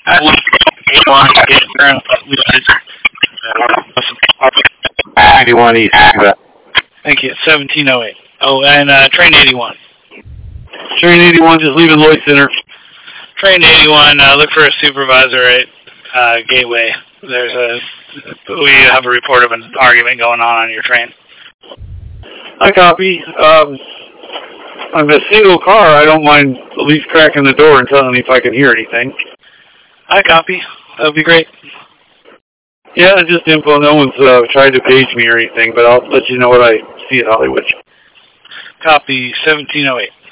I want to get around. 91 East. Thank you. 1708. Oh, and train 81. Train 81, just leaving Lloyd Center. Train 81. Look for a supervisor at Gateway. We have a report of an argument going on your train. I copy. I'm a single car. I don't mind at least cracking the door and telling me if I can hear anything. I copy. That would be great. Yeah, just info. No one's tried to page me or anything, but I'll let you know what I see at Hollywood. Copy 1708.